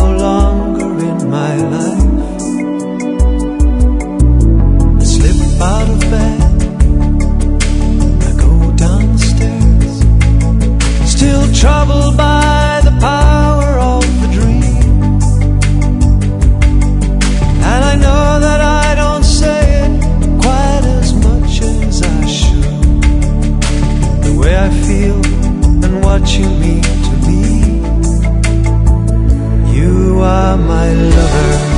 longer in my life. I slip out of bed, I go down the stairs, still troubled by the power of the dream. And I know that I don't say it quite as much as I should. The way I feel and what you mean to me. You are my lover.